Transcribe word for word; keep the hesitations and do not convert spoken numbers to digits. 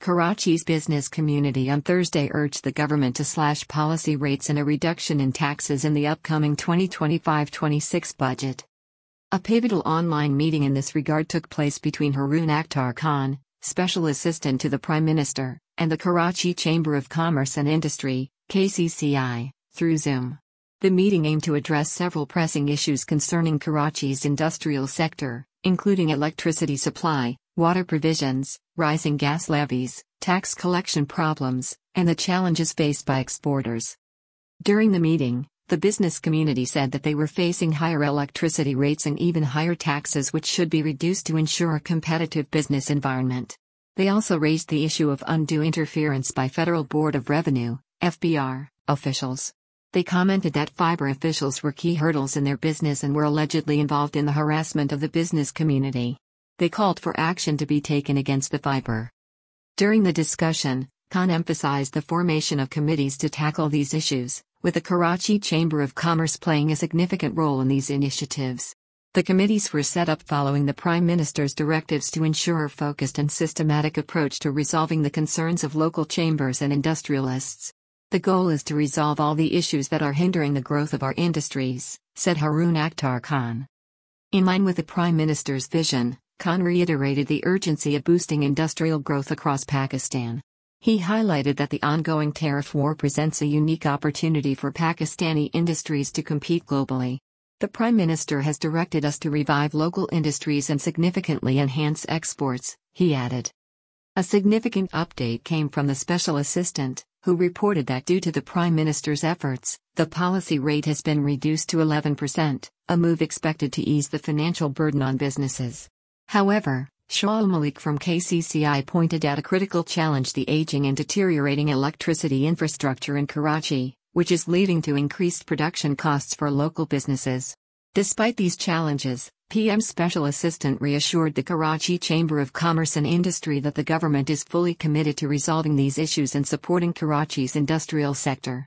Karachi's business community on Thursday urged the government to slash policy rates and a reduction in taxes in the upcoming twenty twenty-five twenty-six budget. A pivotal online meeting in this regard took place between Haroon Akhtar Khan, Special Assistant to the Prime Minister, and the Karachi Chamber of Commerce and Industry, K C C I, through Zoom. The meeting aimed to address several pressing issues concerning Karachi's industrial sector, including electricity supply, water provisions, rising gas levies, tax collection problems, and the challenges faced by exporters. During the meeting, the business community said that they were facing higher electricity rates and even higher taxes, which should be reduced to ensure a competitive business environment. They also raised the issue of undue interference by Federal Board of Revenue, F B R, officials. They commented that fiber officials were key hurdles in their business and were allegedly involved in the harassment of the business community. They called for action to be taken against the fiber. During the discussion, Khan emphasized the formation of committees to tackle these issues, with the Karachi Chamber of Commerce playing a significant role in these initiatives. The committees were set up following the Prime Minister's directives to ensure a focused and systematic approach to resolving the concerns of local chambers and industrialists. The goal is to resolve all the issues that are hindering the growth of our industries, said Haroon Akhtar Khan. In line with the Prime Minister's vision, Khan reiterated the urgency of boosting industrial growth across Pakistan. He highlighted that the ongoing tariff war presents a unique opportunity for Pakistani industries to compete globally. The Prime Minister has directed us to revive local industries and significantly enhance exports, he added. A significant update came from the Special Assistant, who reported that due to the Prime Minister's efforts, the policy rate has been reduced to eleven percent, a move expected to ease the financial burden on businesses. However, Shah Malik from K C C I pointed out a critical challenge: the aging and deteriorating electricity infrastructure in Karachi, which is leading to increased production costs for local businesses. Despite these challenges, P M Special Assistant reassured the Karachi Chamber of Commerce and Industry that the government is fully committed to resolving these issues and supporting Karachi's industrial sector.